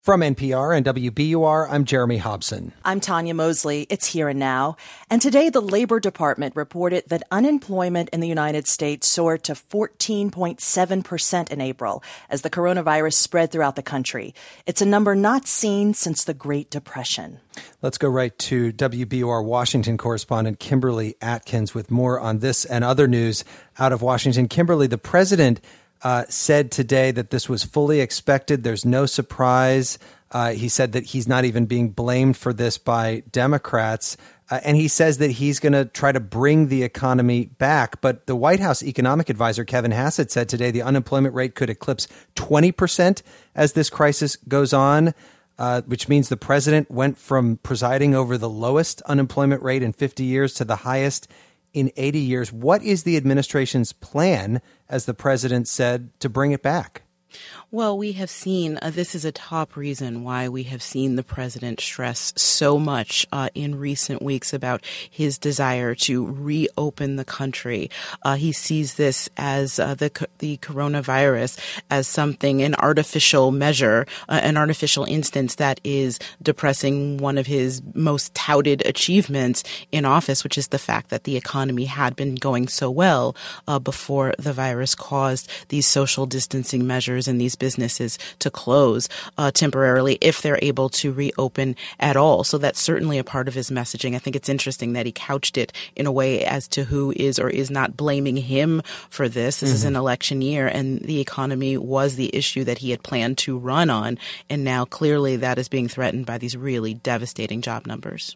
From NPR and WBUR, I'm Jeremy Hobson. I'm Tanya Mosley. It's Here and Now. And today, the Labor Department reported that unemployment in the United States soared to 14.7% in April as the coronavirus spread throughout the country. It's a number not seen since the Great Depression. Let's go right to WBUR Washington correspondent Kimberly Atkins with more on this and other news out of Washington. Kimberly, the president said today that this was fully expected. There's no surprise. He said that he's not even being blamed for this by Democrats. And he says that he's going to try to bring the economy back. But the White House economic advisor, Kevin Hassett, said today the unemployment rate could eclipse 20% as this crisis goes on, which means the president went from presiding over the lowest unemployment rate in 50 years to the highest in 80 years. What is the administration's plan, as the president said, to bring it back? Well, we have seen this is a top reason why we have seen the president stress so much in recent weeks about his desire to reopen the country. He sees this as the coronavirus as something, an artificial measure, an artificial instance that is depressing one of his most touted achievements in office, which is the fact that the economy had been going so well before the virus caused these social distancing measures and these businesses to close temporarily if they're able to reopen at all. So that's certainly a part of his messaging. I think it's interesting that he couched it in a way as to who is or is not blaming him for this. This is an election year, and the economy was the issue that he had planned to run on. And now clearly that is being threatened by these really devastating job numbers.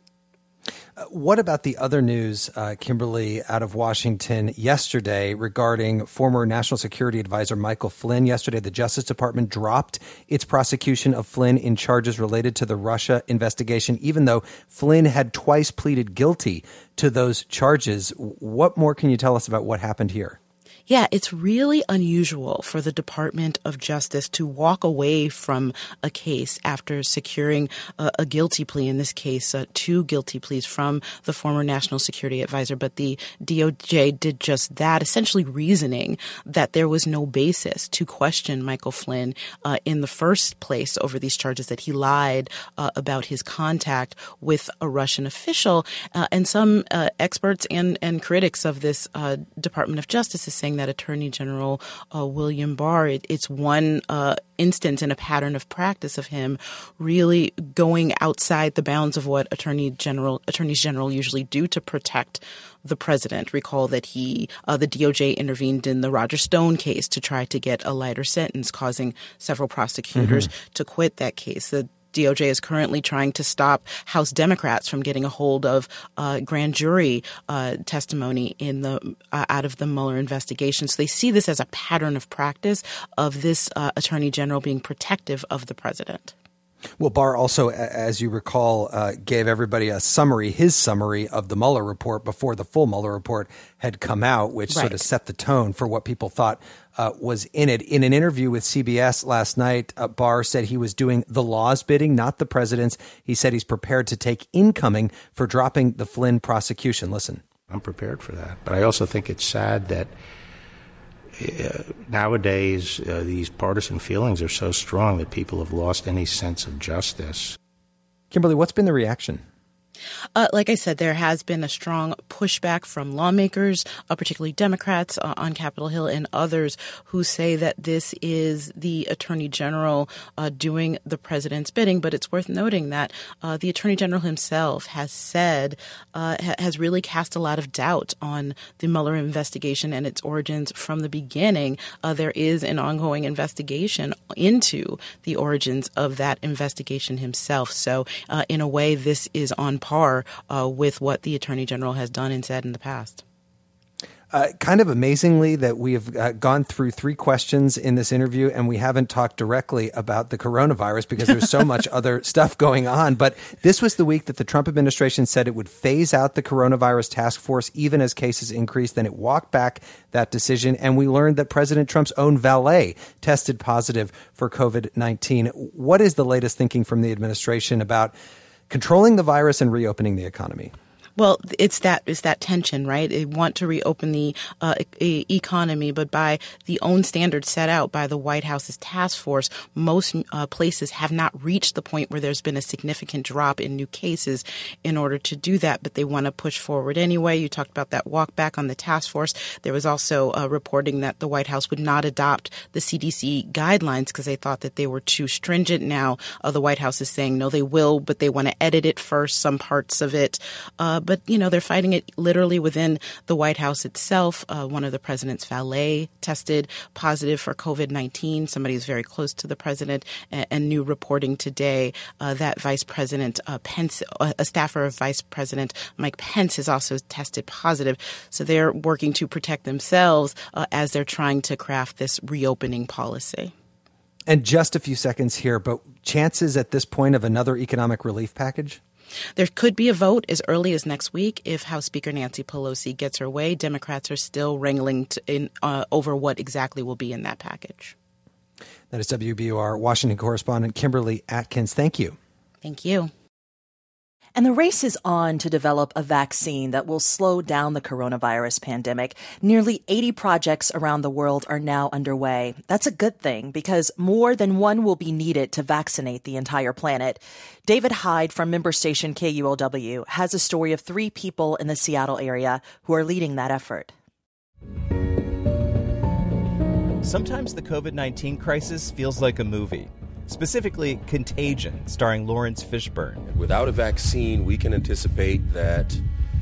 What about the other news, Kimberly, out of Washington yesterday regarding former National Security Advisor Michael Flynn? Yesterday, the Justice Department dropped its prosecution of Flynn in charges related to the Russia investigation, even though Flynn had twice pleaded guilty to those charges. What more can you tell us about what happened here? Yeah, it's really unusual for the Department of Justice to walk away from a case after securing a guilty plea, in this case, 2 guilty pleas from the former National Security Advisor. But the DOJ did just that, essentially reasoning that there was no basis to question Michael Flynn in the first place over these charges, that he lied about his contact with a Russian official. And some experts and critics of this Department of Justice is saying that Attorney General William Barr, it's one instance in a pattern of practice of him really going outside the bounds of what attorneys general usually do to protect the president. Recall that the DOJ intervened in the Roger Stone case to try to get a lighter sentence, causing several prosecutors to quit that case. The DOJ is currently trying to stop House Democrats from getting a hold of grand jury testimony out of the Mueller investigation. So they see this as a pattern of practice of this attorney general being protective of the president. Well, Barr also, as you recall, gave everybody his summary of the Mueller report before the full Mueller report had come out, which sort of set the tone for what people thought was in it. In an interview with CBS last night, Barr said he was doing the law's bidding, not the president's. He said he's prepared to take incoming for dropping the Flynn prosecution. Listen. I'm prepared for that. But I also think it's sad that nowadays, these partisan feelings are so strong that people have lost any sense of justice. Kimberly, what's been the reaction? Like I said, there has been a strong pushback from lawmakers, particularly Democrats on Capitol Hill and others who say that this is the Attorney General doing the president's bidding. But it's worth noting that the Attorney General himself has said, has really cast a lot of doubt on the Mueller investigation and its origins from the beginning. There is an ongoing investigation into the origins of that investigation himself. So in a way, this is on par with what the Attorney General has done and said in the past. Kind of amazingly that we have gone through 3 questions in this interview and we haven't talked directly about the coronavirus because there's so much other stuff going on. But this was the week that the Trump administration said it would phase out the coronavirus task force even as cases increased. Then it walked back that decision. And we learned that President Trump's own valet tested positive for COVID-19. What is the latest thinking from the administration about controlling the virus and reopening the economy? Well, it's that tension, right? They want to reopen the economy, but by the own standards set out by the White House's task force, most places have not reached the point where there's been a significant drop in new cases in order to do that, but they want to push forward anyway. You talked about that walk back on the task force. There was also reporting that the White House would not adopt the CDC guidelines because they thought that they were too stringent. Now the White House is saying, no, they will, but they want to edit it first, some parts of it. But, they're fighting it literally within the White House itself. One of the president's valet tested positive for COVID-19. Somebody who's very close to the president, and new reporting today that Vice President Pence, a staffer of Vice President Mike Pence, has also tested positive. So they're working to protect themselves as they're trying to craft this reopening policy. And just a few seconds here, but chances at this point of another economic relief package? There could be a vote as early as next week if House Speaker Nancy Pelosi gets her way. Democrats are still wrangling over what exactly will be in that package. That is WBUR Washington correspondent Kimberly Atkins. Thank you. Thank you. And the race is on to develop a vaccine that will slow down the coronavirus pandemic. Nearly 80 projects around the world are now underway. That's a good thing because more than one will be needed to vaccinate the entire planet. David Hyde from member station KUOW has a story of 3 people in the Seattle area who are leading that effort. Sometimes the COVID-19 crisis feels like a movie. Specifically, Contagion, starring Lawrence Fishburne. Without a vaccine, we can anticipate that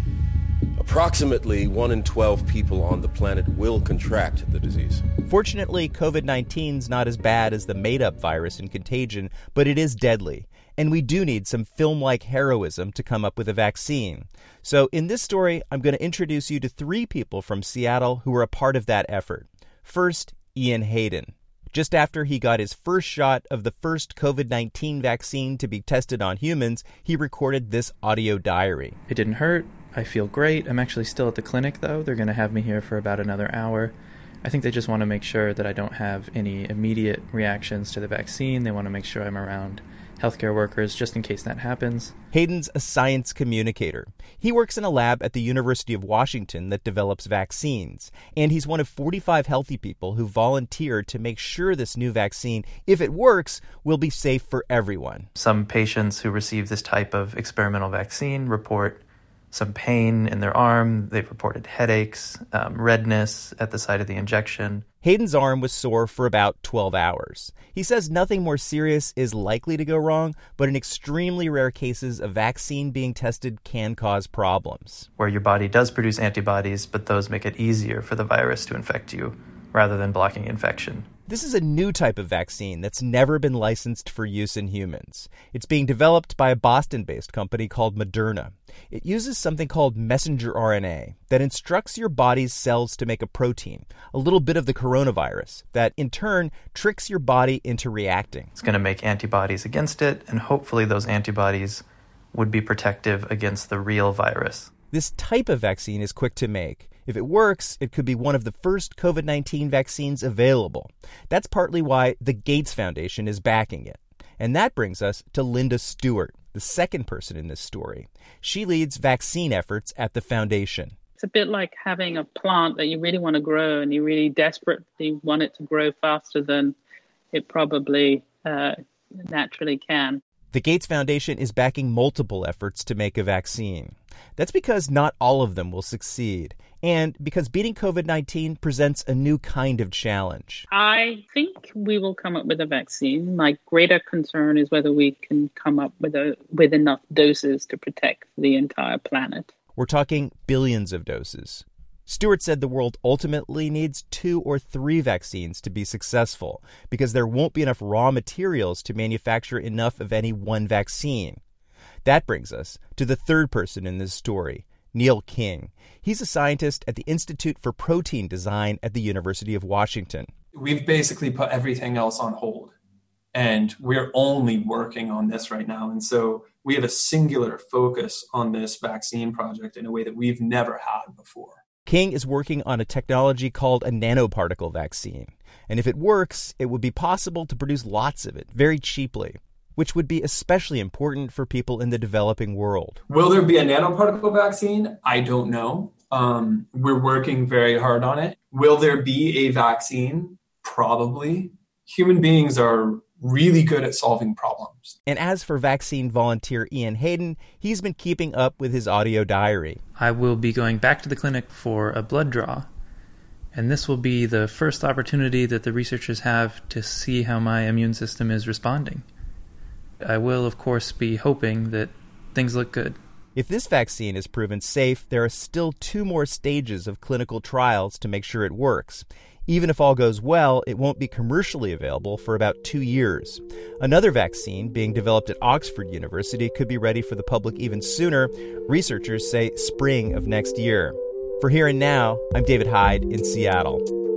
approximately 1 in 12 people on the planet will contract the disease. Fortunately, COVID-19's not as bad as the made-up virus in Contagion, but it is deadly. And we do need some film-like heroism to come up with a vaccine. So in this story, I'm going to introduce you to 3 people from Seattle who were a part of that effort. First, Ian Hayden. Just after he got his first shot of the first COVID-19 vaccine to be tested on humans, he recorded this audio diary. It didn't hurt. I feel great. I'm actually still at the clinic, though. They're going to have me here for about another hour. I think they just want to make sure that I don't have any immediate reactions to the vaccine. They want to make sure I'm around healthcare workers just in case that happens. Hayden's a science communicator. He works in a lab at the University of Washington that develops vaccines, and he's one of 45 healthy people who volunteered to make sure this new vaccine, if it works, will be safe for everyone. Some patients who receive this type of experimental vaccine report some pain in their arm. They've reported headaches, redness at the site of the injection. Hayden's arm was sore for about 12 hours. He says nothing more serious is likely to go wrong, but in extremely rare cases, a vaccine being tested can cause problems. Where your body does produce antibodies, but those make it easier for the virus to infect you rather than blocking infection. This is a new type of vaccine that's never been licensed for use in humans. It's being developed by a Boston-based company called Moderna. It uses something called messenger RNA that instructs your body's cells to make a protein, a little bit of the coronavirus, that in turn tricks your body into reacting. It's going to make antibodies against it, and hopefully those antibodies would be protective against the real virus. This type of vaccine is quick to make. If it works, it could be one of the first COVID-19 vaccines available. That's partly why the Gates Foundation is backing it. And that brings us to Linda Stewart, the second person in this story. She leads vaccine efforts at the foundation. It's a bit like having a plant that you really want to grow and you really desperately want it to grow faster than it probably naturally can. The Gates Foundation is backing multiple efforts to make a vaccine. That's because not all of them will succeed, and because beating COVID-19 presents a new kind of challenge. I think we will come up with a vaccine. My greater concern is whether we can come up with enough doses to protect the entire planet. We're talking billions of doses. Stewart said the world ultimately needs 2 or 3 vaccines to be successful because there won't be enough raw materials to manufacture enough of any one vaccine. That brings us to the third person in this story, Neil King. He's a scientist at the Institute for Protein Design at the University of Washington. We've basically put everything else on hold, and we're only working on this right now. And so we have a singular focus on this vaccine project in a way that we've never had before. King is working on a technology called a nanoparticle vaccine. And if it works, it would be possible to produce lots of it very cheaply. which would be especially important for people in the developing world. Will there be a nanoparticle vaccine? I don't know. We're working very hard on it. Will there be a vaccine? Probably. Human beings are really good at solving problems. And as for vaccine volunteer Ian Hayden, he's been keeping up with his audio diary. I will be going back to the clinic for a blood draw, and this will be the first opportunity that the researchers have to see how my immune system is responding. I will, of course, be hoping that things look good. If this vaccine is proven safe, there are still 2 more stages of clinical trials to make sure it works. Even if all goes well, it won't be commercially available for about 2 years. Another vaccine being developed at Oxford University could be ready for the public even sooner. Researchers say spring of next year. For Here and Now, I'm David Hyde in Seattle.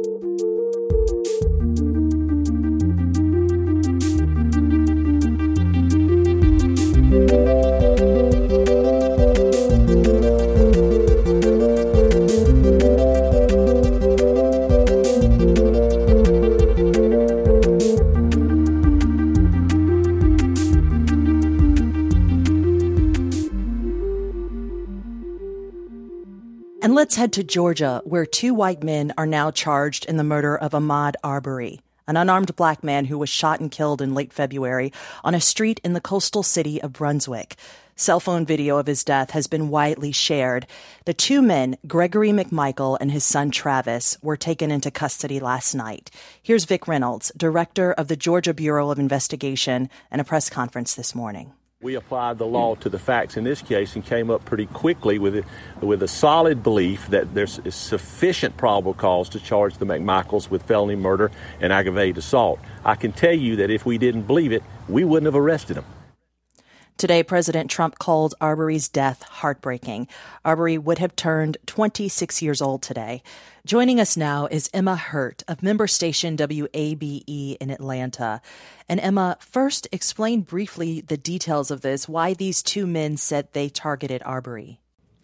And let's head to Georgia, where 2 white men are now charged in the murder of Ahmaud Arbery, an unarmed black man who was shot and killed in late February on a street in the coastal city of Brunswick. Cell phone video of his death has been widely shared. The 2 men, Gregory McMichael and his son Travis, were taken into custody last night. Here's Vic Reynolds, director of the Georgia Bureau of Investigation, in a press conference this morning. We applied the law to the facts in this case and came up pretty quickly with a solid belief that there's sufficient probable cause to charge the McMichaels with felony murder and aggravated assault. I can tell you that if we didn't believe it, we wouldn't have arrested them. Today, President Trump called Arbery's death heartbreaking. Arbery would have turned 26 years old today. Joining us now is Emma Hurt of member station WABE in Atlanta. And Emma, first explain briefly the details of this, why these 2 men said they targeted Arbery.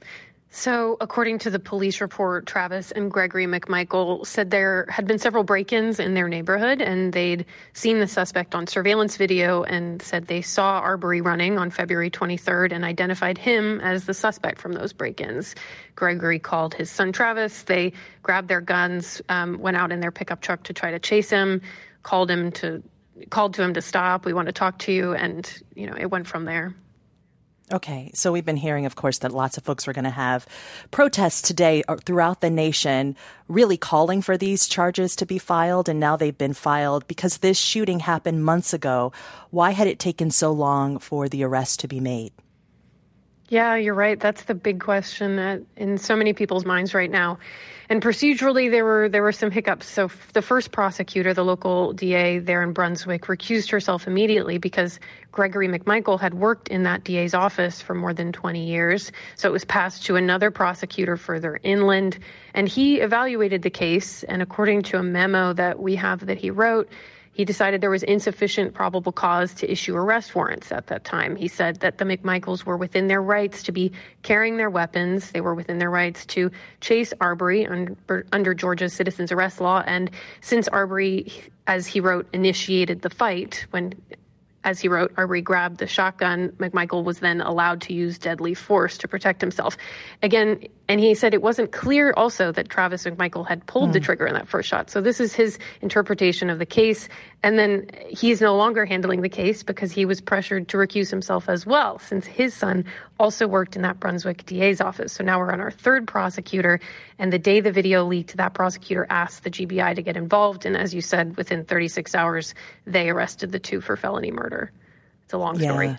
So, according to the police report, Travis and Gregory McMichael said there had been several break-ins in their neighborhood, and they'd seen the suspect on surveillance video and said they saw Arbery running on February 23rd and identified him as the suspect from those break-ins. Gregory called his son Travis. They grabbed their guns, went out in their pickup truck to try to chase him, called to him to stop. We want to talk to you, and it went from there. Okay, so we've been hearing, of course, that lots of folks are going to have protests today throughout the nation, really calling for these charges to be filed, and now they've been filed because this shooting happened months ago. Why had it taken so long for the arrest to be made? Yeah, you're right. That's the big question in so many people's minds right now. And procedurally, there were some hiccups. So the first prosecutor, the local DA there in Brunswick, recused herself immediately because Gregory McMichael had worked in that DA's office for more than 20 years. So it was passed to another prosecutor further inland. And he evaluated the case. And according to a memo that we have that he wrote, he decided there was insufficient probable cause to issue arrest warrants at that time. He said that the McMichaels were within their rights to be carrying their weapons. They were within their rights to chase Arbery under Georgia's citizens arrest law. And since Arbery, as he wrote, initiated the fight, as he wrote, Arbery grabbed the shotgun, McMichael was then allowed to use deadly force to protect himself. Again, and he said it wasn't clear also that Travis McMichael had pulled the trigger in that first shot. So this is his interpretation of the case. And then he's no longer handling the case because he was pressured to recuse himself as well, since his son also worked in that Brunswick DA's office. So now we're on our third prosecutor. And the day the video leaked, that prosecutor asked the GBI to get involved. And as you said, within 36 hours, they arrested the 2 for felony murder. It's a long story.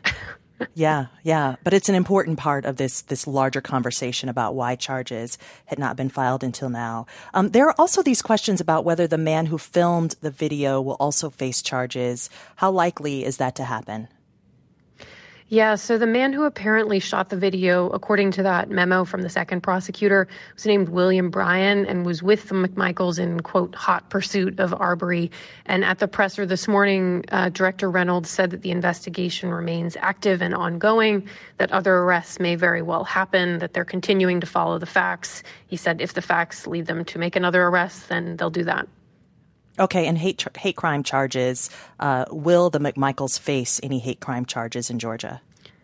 Yeah. But it's an important part of this larger conversation about why charges had not been filed until now. There are also these questions about whether the man who filmed the video will also face charges. How likely is that to happen? Yeah, so the man who apparently shot the video, according to that memo from the second prosecutor, was named William Bryan and was with the McMichaels in, quote, hot pursuit of Arbery. And at the presser this morning, Director Reynolds said that the investigation remains active and ongoing, that other arrests may very well happen, that they're continuing to follow the facts. He said if the facts lead them to make another arrest, then they'll do that. Okay, and hate crime charges. Will the McMichaels face any hate crime charges in Georgia?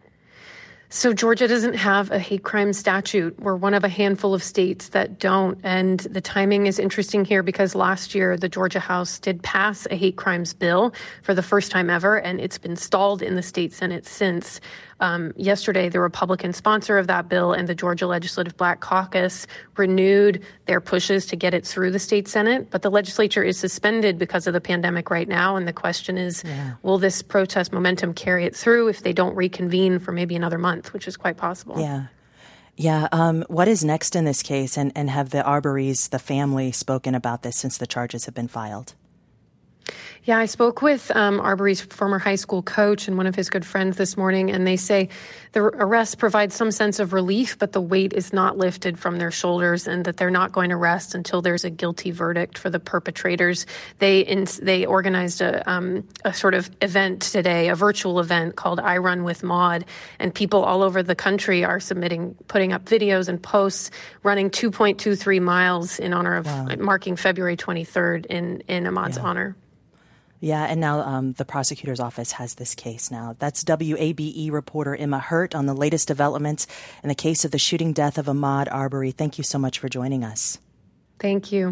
So Georgia doesn't have a hate crime statute. We're one of a handful of states that don't. And the timing is interesting here because last year the Georgia House did pass a hate crimes bill for the first time ever, and it's been stalled in the state Senate since. Yesterday, the Republican sponsor of that bill and the Georgia Legislative Black Caucus renewed their pushes to get it through the state Senate. But the legislature is suspended because of the pandemic right now. And the question is, will this protest momentum carry it through if they don't reconvene for maybe another month, which is quite possible. Yeah. What is next in this case? And have the Arbery's, the family, spoken about this since the charges have been filed? Yeah, I spoke with Arbery's former high school coach and one of his good friends this morning, and they say the arrest provides some sense of relief, but the weight is not lifted from their shoulders and that they're not going to rest until there's a guilty verdict for the perpetrators. They organized a sort of event today, a virtual event called I Run with Maude, and people all over the country are putting up videos and posts, running 2.23 miles in honor of marking February 23rd in Ahmaud's honor. Yeah, and now the prosecutor's office has this case now. That's WABE reporter Emma Hurt on the latest developments in the case of the shooting death of Ahmaud Arbery. Thank you so much for joining us. Thank you.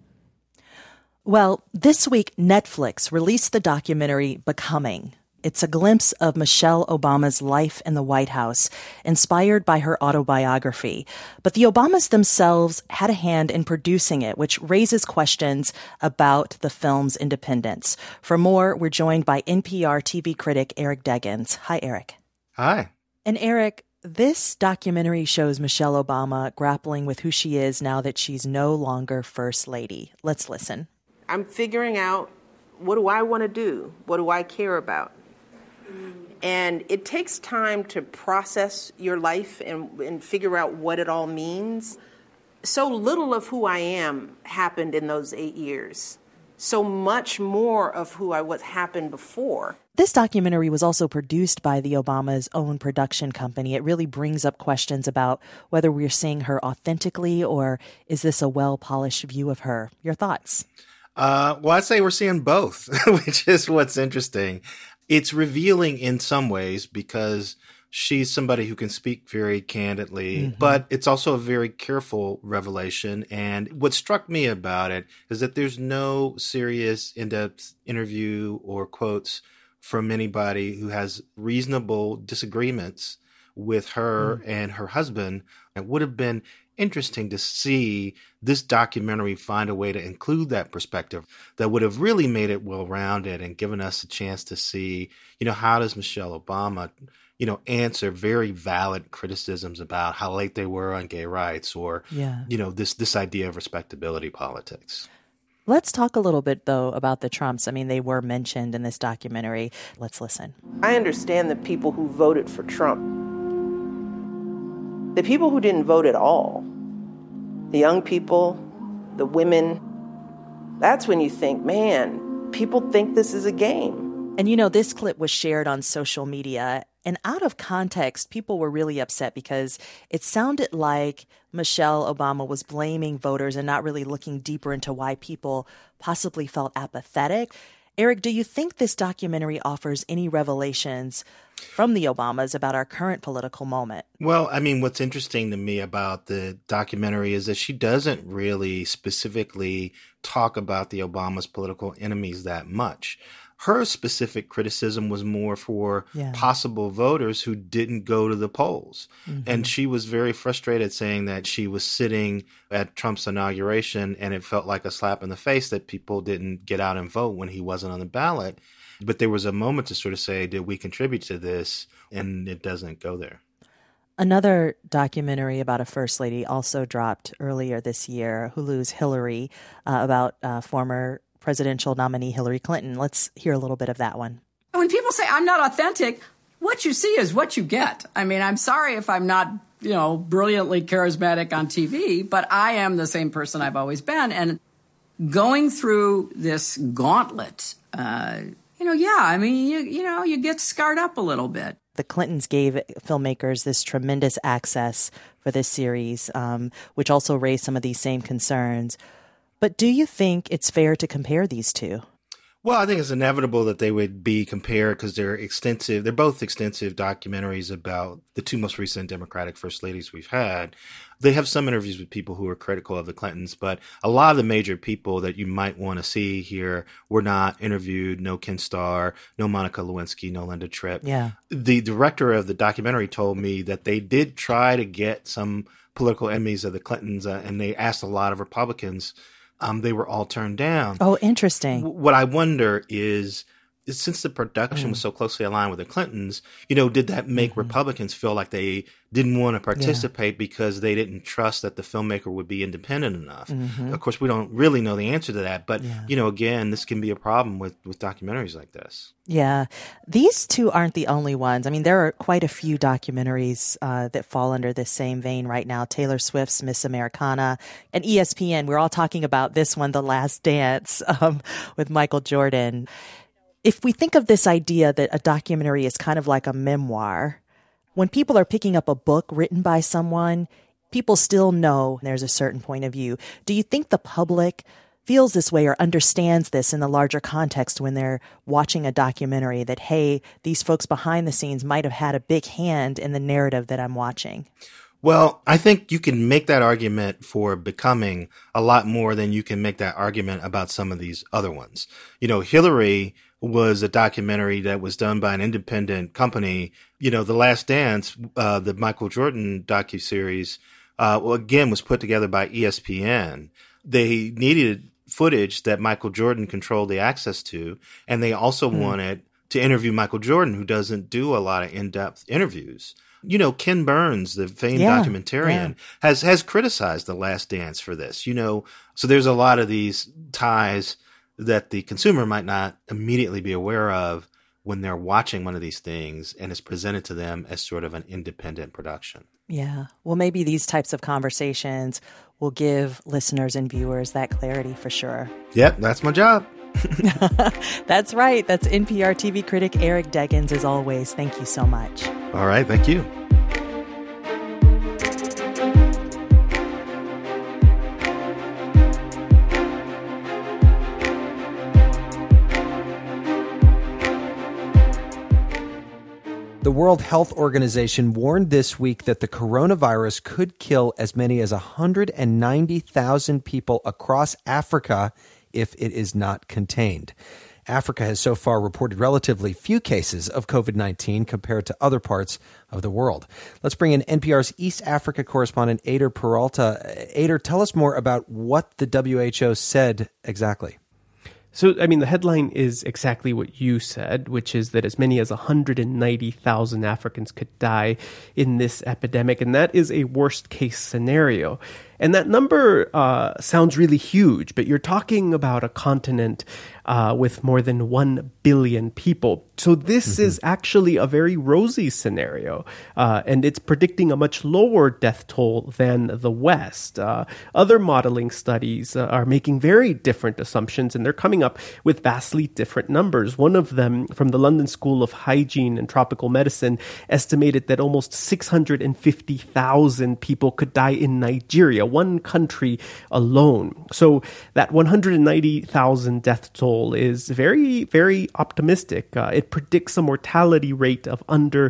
Well, this week, Netflix released the documentary Becoming. It's a glimpse of Michelle Obama's life in the White House, inspired by her autobiography. But the Obamas themselves had a hand in producing it, which raises questions about the film's independence. For more, we're joined by NPR TV critic Eric Deggans. Hi, Eric. Hi. And Eric, this documentary shows Michelle Obama grappling with who she is now that she's no longer First Lady. Let's listen. I'm figuring out, what do I want to do? What do I care about? And it takes time to process your life and figure out what it all means. So little of who I am happened in those 8 years. So much more of who I was happened before. This documentary was also produced by the Obamas' own production company. It really brings up questions about whether we're seeing her authentically or is this a well-polished view of her? Your thoughts? Well, I'd say we're seeing both, which is what's interesting. It's revealing in some ways because she's somebody who can speak very candidly, but it's also a very careful revelation. And what struck me about it is that there's no serious in-depth interview or quotes from anybody who has reasonable disagreements with her and her husband. It would have been interesting to see this documentary find a way to include that perspective that would have really made it well-rounded and given us a chance to see, how does Michelle Obama, answer very valid criticisms about how late they were on gay rights or, this idea of respectability politics. Let's talk a little bit, though, about the Trumps. I mean, they were mentioned in this documentary. Let's listen. I understand the people who voted for Trump. The people who didn't vote at all, the young people, the women, that's when you think, man, people think this is a game. And this clip was shared on social media, and out of context, people were really upset because it sounded like Michelle Obama was blaming voters and not really looking deeper into why people possibly felt apathetic. Eric, do you think this documentary offers any revelations from the Obamas about our current political moment? Well, I mean, what's interesting to me about the documentary is that she doesn't really specifically talk about the Obamas' political enemies that much. Her specific criticism was more for possible voters who didn't go to the polls. And she was very frustrated saying that she was sitting at Trump's inauguration and it felt like a slap in the face that people didn't get out and vote when he wasn't on the ballot. But there was a moment to sort of say, did we contribute to this? And it doesn't go there. Another documentary about a first lady also dropped earlier this year, Hulu's Hillary, about former presidential nominee Hillary Clinton. Let's hear a little bit of that one. When people say I'm not authentic, what you see is what you get. I mean, I'm sorry if I'm not, brilliantly charismatic on TV, but I am the same person I've always been. And going through this gauntlet, you get scarred up a little bit. The Clintons gave filmmakers this tremendous access for this series, which also raised some of these same concerns. But do you think it's fair to compare these two? Well, I think it's inevitable that they would be compared because they're extensive. They're both extensive documentaries about the two most recent Democratic first ladies we've had. They have some interviews with people who are critical of the Clintons, but a lot of the major people that you might want to see here were not interviewed. No Ken Starr, no Monica Lewinsky, no Linda Tripp. Yeah. The director of the documentary told me that they did try to get some political enemies of the Clintons, and they asked a lot of Republicans. They were all turned down. Oh, interesting. What I wonder is since the production was so closely aligned with the Clintons, did that make Republicans feel like they didn't want to participate because they didn't trust that the filmmaker would be independent enough? Of course, we don't really know the answer to that. But, again, this can be a problem with documentaries like this. Yeah. These two aren't the only ones. I mean, there are quite a few documentaries that fall under this same vein right now. Taylor Swift's Miss Americana and ESPN. We're all talking about this one, The Last Dance, with Michael Jordan. If we think of this idea that a documentary is kind of like a memoir, when people are picking up a book written by someone, people still know there's a certain point of view. Do you think the public feels this way or understands this in the larger context when they're watching a documentary that, hey, these folks behind the scenes might have had a big hand in the narrative that I'm watching? Well, I think you can make that argument for Becoming a lot more than you can make that argument about some of these other ones. Hillary was a documentary that was done by an independent company. The Last Dance, the Michael Jordan docuseries, again, was put together by ESPN. They needed footage that Michael Jordan controlled the access to, and they also wanted to interview Michael Jordan, who doesn't do a lot of in-depth interviews. Ken Burns, the famed documentarian, has criticized The Last Dance for this, So there's a lot of these ties that the consumer might not immediately be aware of when they're watching one of these things and it's presented to them as sort of an independent production. Yeah. Well, maybe these types of conversations will give listeners and viewers that clarity for sure. Yep, that's my job. That's right. That's NPR TV critic Eric Deggans, as always. Thank you so much. All right. Thank you. The World Health Organization warned this week that the coronavirus could kill as many as 190,000 people across Africa if it is not contained. Africa has so far reported relatively few cases of COVID-19 compared to other parts of the world. Let's bring in NPR's East Africa correspondent, Ader Peralta. Ader, tell us more about what the WHO said exactly. So, the headline is exactly what you said, which is that as many as 190,000 Africans could die in this epidemic, and that is a worst-case scenario. And that number sounds really huge, but you're talking about a continent with more than 1 billion people. So this is actually a very rosy scenario, and it's predicting a much lower death toll than the West. Other modeling studies are making very different assumptions, and they're coming up with vastly different numbers. One of them, from the London School of Hygiene and Tropical Medicine, estimated that almost 650,000 people could die in Nigeria, one country alone. So that 190,000 death toll is very, very optimistic. It predicts a mortality rate of under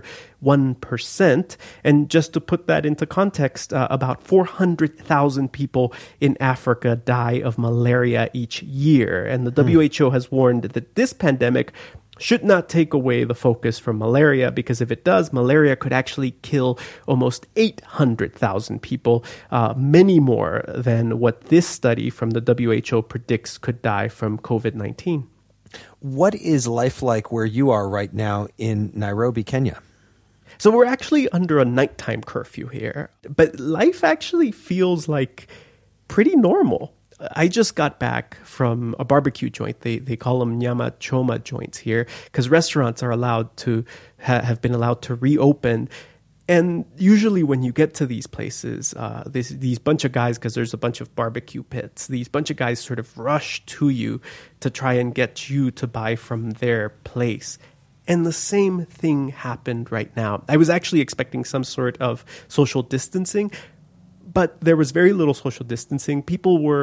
1%. And just to put that into context, about 400,000 people in Africa die of malaria each year. And the WHO has warned that this pandemic should not take away the focus from malaria, because if it does, malaria could actually kill almost 800,000 people, many more than what this study from the WHO predicts could die from COVID-19. What is life like where you are right now in Nairobi, Kenya? So we're actually under a nighttime curfew here, but life actually feels like pretty normal. I just got back from a barbecue joint. They call them nyama choma joints here, because restaurants are allowed to have been allowed to reopen. And usually when you get to these places, these bunch of guys, because there's a bunch of barbecue pits, these bunch of guys sort of rush to you to try and get you to buy from their place. And the same thing happened right now. I was actually expecting some sort of social distancing, but there was very little social distancing. People were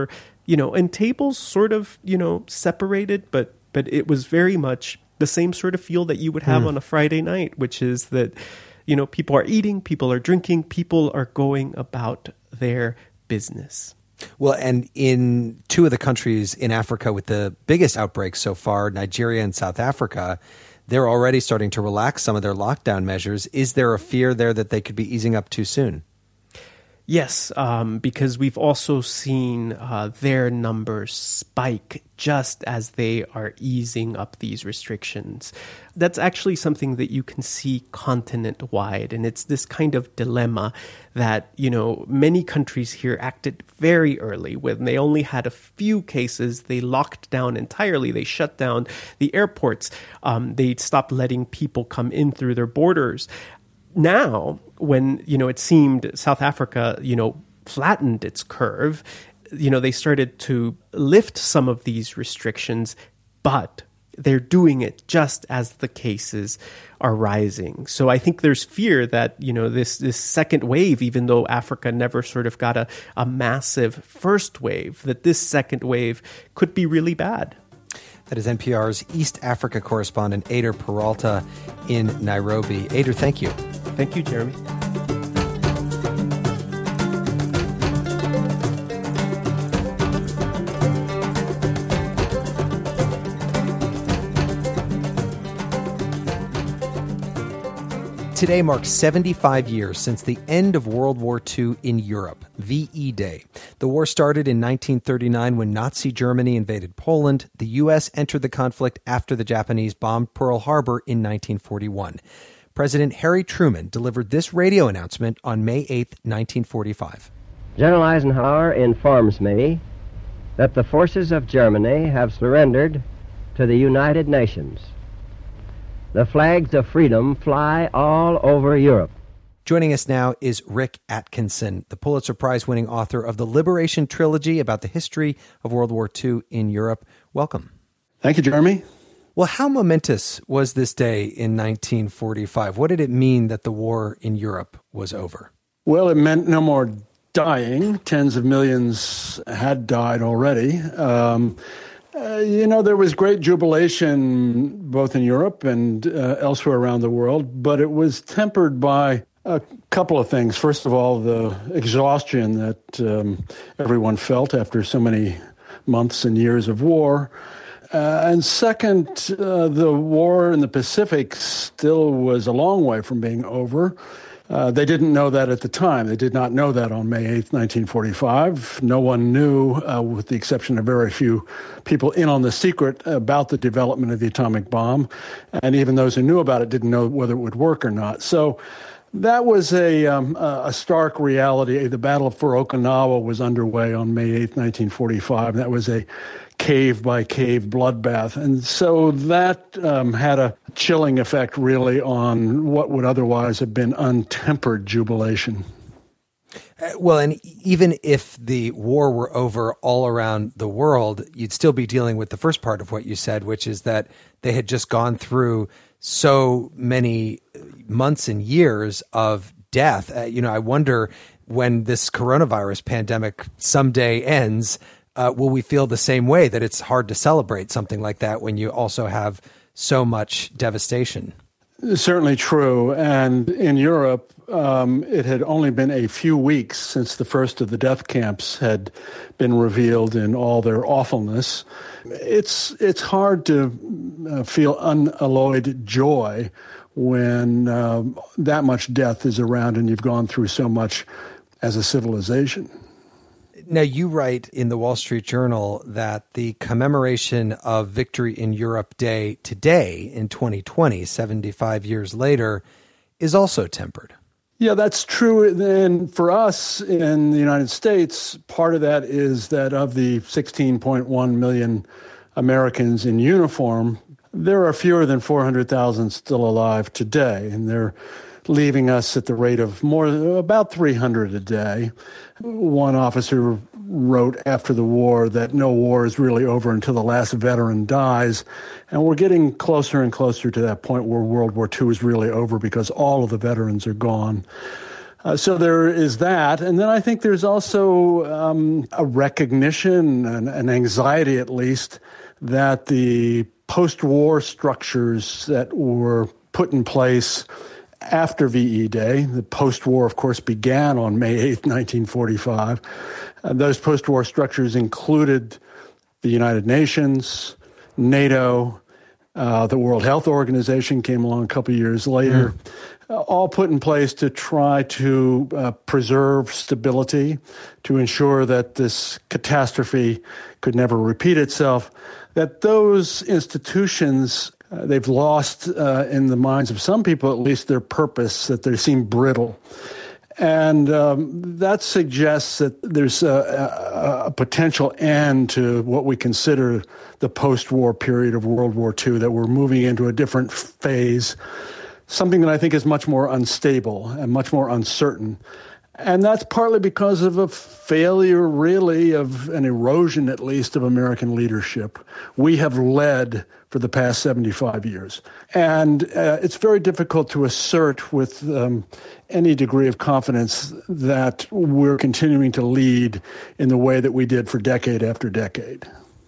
and tables sort of, separated, but it was very much the same sort of feel that you would have on a Friday night, which is that, people are eating, people are drinking, people are going about their business. Well, and in two of the countries in Africa with the biggest outbreaks so far, Nigeria and South Africa, they're already starting to relax some of their lockdown measures. Is there a fear there that they could be easing up too soon? Yes, because we've also seen their numbers spike just as they are easing up these restrictions. That's actually something that you can see continent-wide, and it's this kind of dilemma that, many countries here acted very early. When they only had a few cases, they locked down entirely. They shut down the airports. They stopped letting people come in through their borders. Now, when, it seemed South Africa, flattened its curve, they started to lift some of these restrictions, but they're doing it just as the cases are rising. So I think there's fear that, this second wave, even though Africa never sort of got a massive first wave, that this second wave could be really bad. That is NPR's East Africa correspondent, Eyder Peralta in Nairobi. Eyder, thank you. Thank you, Jeremy. Today marks 75 years since the end of World War II in Europe, VE Day. The war started in 1939 when Nazi Germany invaded Poland. The U.S. entered the conflict after the Japanese bombed Pearl Harbor in 1941. President Harry Truman delivered this radio announcement on May 8, 1945. General Eisenhower informs me that the forces of Germany have surrendered to the United Nations. The flags of freedom fly all over Europe. Joining us now is Rick Atkinson, the Pulitzer Prize-winning author of the Liberation Trilogy about the history of World War II in Europe. Welcome. Thank you, Jeremy. Well, how momentous was this day in 1945? What did it mean that the war in Europe was over? Well, it meant no more dying. Tens of millions had died already. There was great jubilation both in Europe and elsewhere around the world, but it was tempered by a couple of things. First of all, the exhaustion that everyone felt after so many months and years of war. And second, the war in the Pacific still was a long way from being over. They didn't know that at the time. They did not know that on May 8th, 1945. No one knew, with the exception of very few people in on the secret, about the development of the atomic bomb. And even those who knew about it didn't know whether it would work or not. So that was a stark reality. The Battle for Okinawa was underway on May 8th, 1945. That was a cave-by-cave bloodbath. And so that had a chilling effect, really, on what would otherwise have been untempered jubilation. Well, and even if the war were over all around the world, you'd still be dealing with the first part of what you said, which is that they had just gone through so many months and years of death. I wonder when this coronavirus pandemic someday ends, will we feel the same way, that it's hard to celebrate something like that when you also have so much devastation? Certainly true. And in Europe, it had only been a few weeks since the first of the death camps had been revealed in all their awfulness. It's hard to feel unalloyed joy when that much death is around and you've gone through so much as a civilization. Now, you write in the Wall Street Journal that the commemoration of Victory in Europe Day today in 2020, 75 years later, is also tempered. Yeah, that's true. And for us in the United States, part of that is that of the 16.1 million Americans in uniform, there are fewer than 400,000 still alive today. And they're leaving us at the rate of about 300 a day. One officer wrote after the war that no war is really over until the last veteran dies. And we're getting closer and closer to that point where World War II is really over because all of the veterans are gone. So there is that. And then I think there's also a recognition, an anxiety at least, that the post-war structures that were put in place after VE Day, the post-war, of course, began on May 8th, 1945. Those post-war structures included the United Nations, NATO, the World Health Organization came along a couple of years later, all put in place to try to preserve stability, to ensure that this catastrophe could never repeat itself, that those institutions, they've lost, in the minds of some people at least, their purpose, that they seem brittle. And that suggests that there's a potential end to what we consider the post-war period of World War II, that we're moving into a different phase, something that I think is much more unstable and much more uncertain. And that's partly because of a failure, really, of an erosion, at least, of American leadership. We have led for the past 75 years. And it's very difficult to assert with any degree of confidence that we're continuing to lead in the way that we did for decade after decade.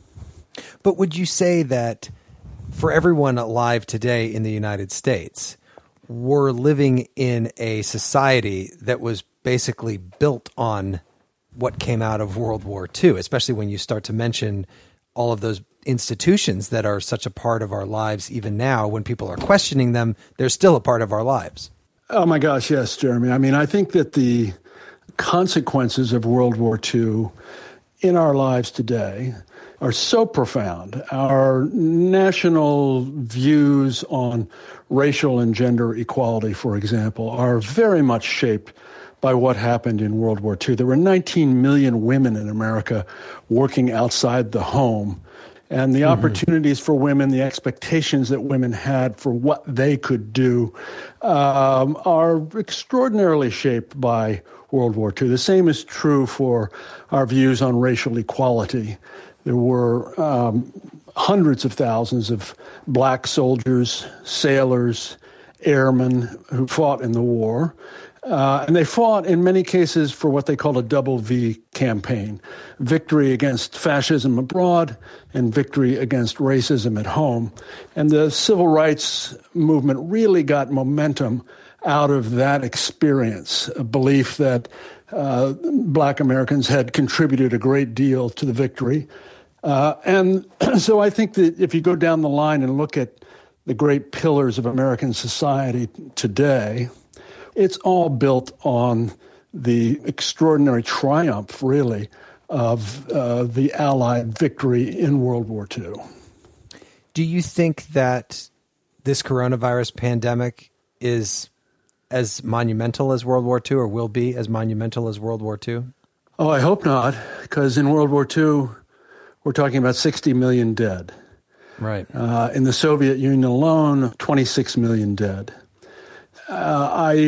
But would you say that for everyone alive today in the United States, we're living in a society that was basically built on what came out of World War II, especially when you start to mention all of those institutions that are such a part of our lives even now? When people are questioning them, they're still a part of our lives. Oh my gosh, yes, Jeremy. I mean, I think that the consequences of World War II in our lives today are so profound. Our national views on racial and gender equality, for example, are very much shaped by what happened in World War II. There were 19 million women in America working outside the home. And the opportunities for women, the expectations that women had for what they could do are extraordinarily shaped by World War II. The same is true for our views on racial equality. There were hundreds of thousands of black soldiers, sailors, airmen who fought in the war. And they fought, in many cases, for what they called a double V campaign: victory against fascism abroad and victory against racism at home. And the civil rights movement really got momentum out of that experience, a belief that black Americans had contributed a great deal to the victory. And so I think that if you go down the line and look at the great pillars of American society today, it's all built on the extraordinary triumph, really, of the Allied victory in World War II. Do you think that this coronavirus pandemic is as monumental as World War II, or will be as monumental as World War II? Oh, I hope not, because in World War II, we're talking about 60 million dead. Right. In the Soviet Union alone, 26 million dead. I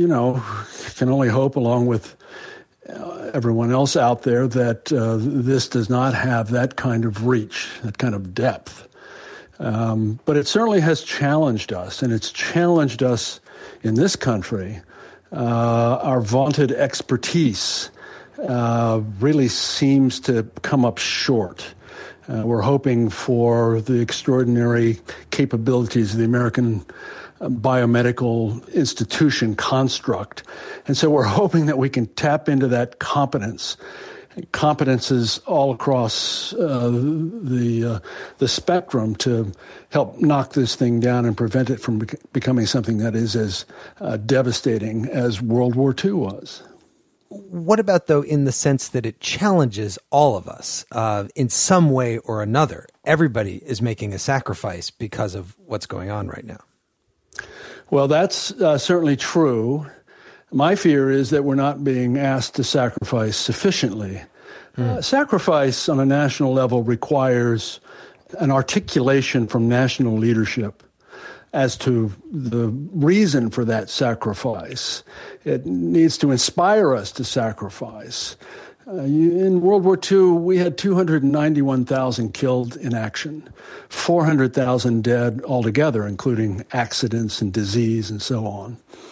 can only hope, along with everyone else out there, that this does not have that kind of reach, that kind of depth. But it certainly has challenged us, and it's challenged us in this country. Our vaunted expertise really seems to come up short. We're hoping for the extraordinary capabilities of the American biomedical institution construct. And so we're hoping that we can tap into that competence, competences all across the spectrum, to help knock this thing down and prevent it from becoming something that is as devastating as World War II was. What about, though, in the sense that it challenges all of us in some way or another? Everybody is making a sacrifice because of what's going on right now. Well, that's certainly true. My fear is that we're not being asked to sacrifice sufficiently. Sacrifice on a national level requires an articulation from national leadership as to the reason for that sacrifice. It needs to inspire us to sacrifice. In World War II, we had 291,000 killed in action, 400,000 dead altogether, including accidents and disease and so on.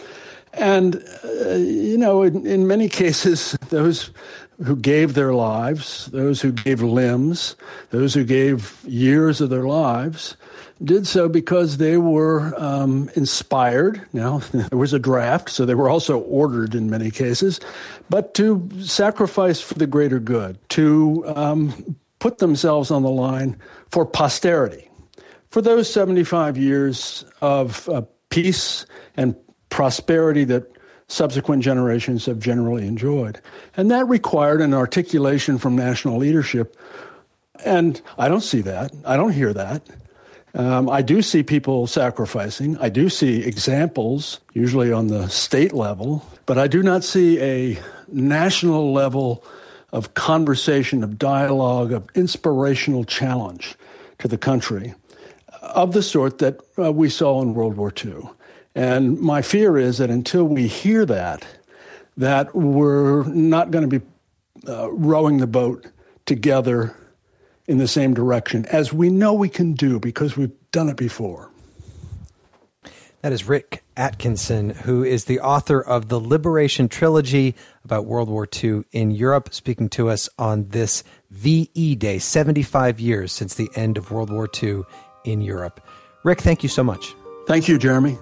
And, in many cases, those who gave their lives, those who gave limbs, those who gave years of their lives, did so because they were inspired. Now, there was a draft, so they were also ordered in many cases, but to sacrifice for the greater good, to put themselves on the line for posterity, for those 75 years of peace and prosperity that subsequent generations have generally enjoyed. And that required an articulation from national leadership. And I don't see that. I don't hear that. I do see people sacrificing. I do see examples, usually on the state level, but I do not see a national level of conversation, of dialogue, of inspirational challenge to the country of the sort that we saw in World War II. And my fear is that until we hear that we're not going to be rowing the boat together in the same direction, as we know we can do because we've done it before. That is Rick Atkinson, who is the author of the Liberation Trilogy about World War II in Europe, speaking to us on this VE Day, 75 years since the end of World War II in Europe. Rick, thank you so much. Thank you, Jeremy.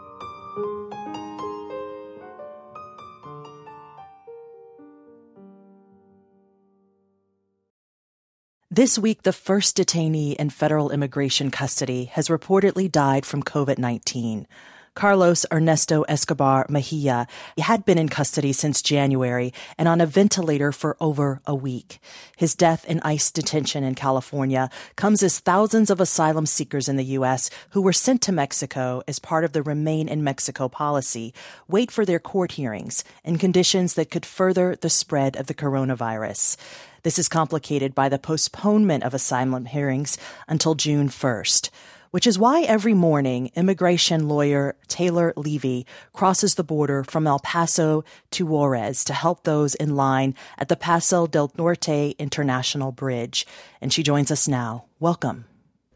This week, the first detainee in federal immigration custody has reportedly died from COVID-19. Carlos Ernesto Escobar Mejia had been in custody since January and on a ventilator for over a week. His death in ICE detention in California comes as thousands of asylum seekers in the U.S. who were sent to Mexico as part of the Remain in Mexico policy wait for their court hearings in conditions that could further the spread of the coronavirus. This is complicated by the postponement of asylum hearings until June 1st, which is why every morning immigration lawyer Taylor Levy crosses the border from El Paso to Juarez to help those in line at the Paso del Norte International Bridge. And she joins us now. Welcome.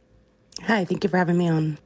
Hi, thank you for having me on.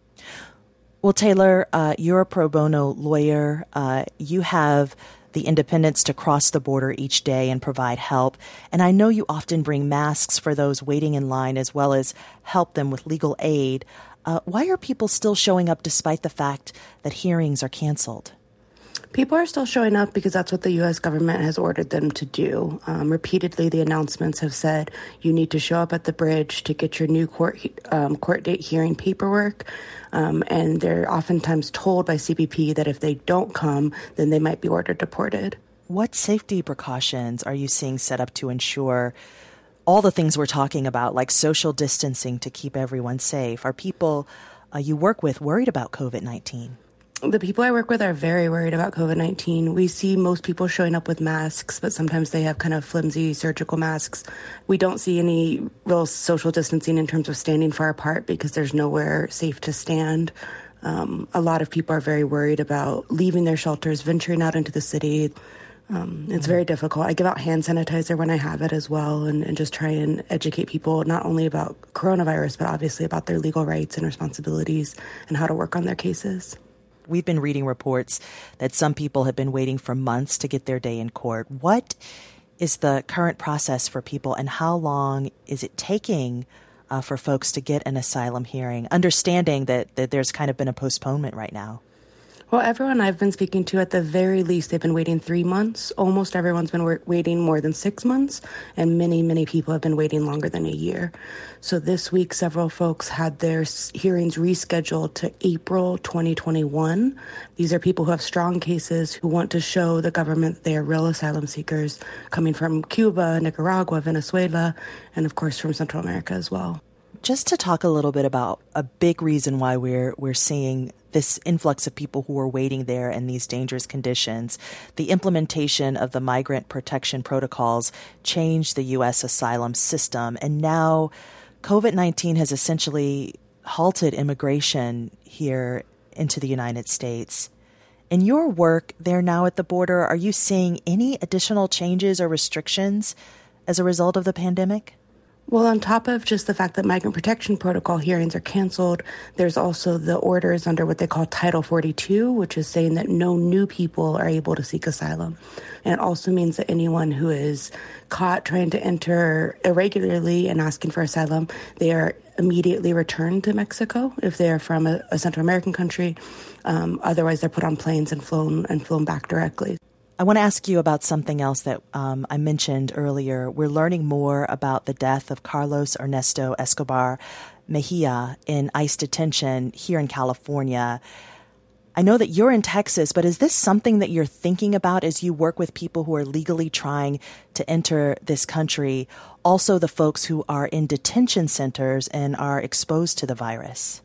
Well, Taylor, you're a pro bono lawyer. You have the independence to cross the border each day and provide help. And I know you often bring masks for those waiting in line as well as help them with legal aid. Why are people still showing up despite the fact that hearings are canceled? People are still showing up because that's what the U.S. government has ordered them to do. Repeatedly, the announcements have said you need to show up at the bridge to get your new court date hearing paperwork. And they're oftentimes told by CBP that if they don't come, then they might be ordered deported. What safety precautions are you seeing set up to ensure all the things we're talking about, like social distancing to keep everyone safe? Are people you work with worried about COVID-19? The people I work with are very worried about COVID-19. We see most people showing up with masks, but sometimes they have kind of flimsy surgical masks. We don't see any real social distancing in terms of standing far apart because there's nowhere safe to stand. A lot of people are very worried about leaving their shelters, venturing out into the city. It's very difficult. I give out hand sanitizer when I have it as well and just try and educate people not only about coronavirus, but obviously about their legal rights and responsibilities and how to work on their cases. We've been reading reports that some people have been waiting for months to get their day in court. What is the current process for people, and how long is it taking for folks to get an asylum hearing, understanding that there's kind of been a postponement right now? Well, everyone I've been speaking to, at the very least, they've been waiting 3 months. Almost everyone's been waiting more than 6 months, and many, many people have been waiting longer than a year. So this week, several folks had their hearings rescheduled to April 2021. These are people who have strong cases who want to show the government they are real asylum seekers coming from Cuba, Nicaragua, Venezuela, and of course from Central America as well. Just to talk a little bit about a big reason why we're seeing this influx of people who are waiting there in these dangerous conditions, the implementation of the migrant protection protocols changed the U.S. asylum system. And now COVID-19 has essentially halted immigration here into the United States. In your work there now at the border, are you seeing any additional changes or restrictions as a result of the pandemic? Well, on top of just the fact that migrant protection protocol hearings are canceled, there's also the orders under what they call Title 42, which is saying that no new people are able to seek asylum. And it also means that anyone who is caught trying to enter irregularly and asking for asylum, they are immediately returned to Mexico if they're from a Central American country. Otherwise, they're put on planes and flown back directly. I want to ask you about something else that I mentioned earlier. We're learning more about the death of Carlos Ernesto Escobar Mejia in ICE detention here in California. I know that you're in Texas, but is this something that you're thinking about as you work with people who are legally trying to enter this country? Also, the folks who are in detention centers and are exposed to the virus?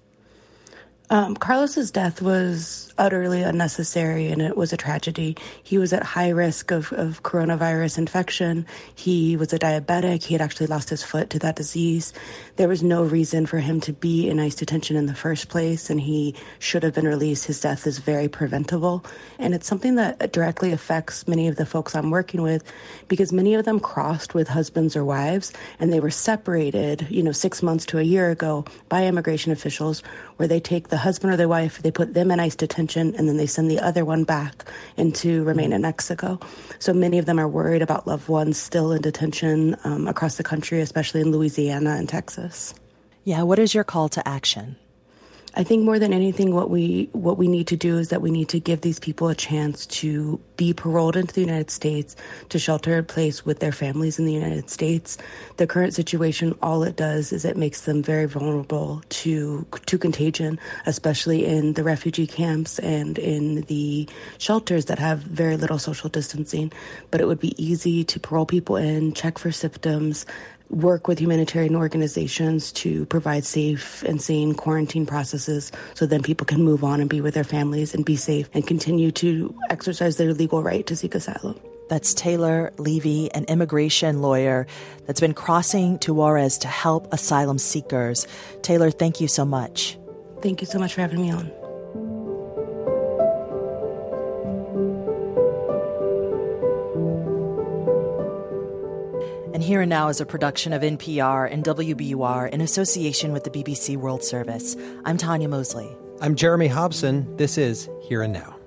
Carlos's death was utterly unnecessary, and it was a tragedy. He was at high risk of coronavirus infection. He was a diabetic. He had actually lost his foot to that disease. There was no reason for him to be in ICE detention in the first place, and he should have been released. His death is very preventable, and it's something that directly affects many of the folks I'm working with, because many of them crossed with husbands or wives, and they were separated, 6 months to a year ago by immigration officials, where they take the husband or their wife, they put them in ICE detention, and then they send the other one back to remain in Mexico. So many of them are worried about loved ones still in detention across the country, especially in Louisiana and Texas. Yeah, what is your call to action? I think more than anything, what we need to do is that we need to give these people a chance to be paroled into the United States, to shelter in place with their families in the United States. The current situation, all it does is it makes them very vulnerable to contagion, especially in the refugee camps and in the shelters that have very little social distancing. But it would be easy to parole people in, check for symptoms, work with humanitarian organizations to provide safe and sane quarantine processes so then people can move on and be with their families and be safe and continue to exercise their legal right to seek asylum. That's Taylor Levy, an immigration lawyer that's been crossing to Juarez to help asylum seekers. Taylor, thank you so much. Thank you so much for having me on. And Here and Now is a production of NPR and WBUR in association with the BBC World Service. I'm Tanya Mosley. I'm Jeremy Hobson. This is Here and Now.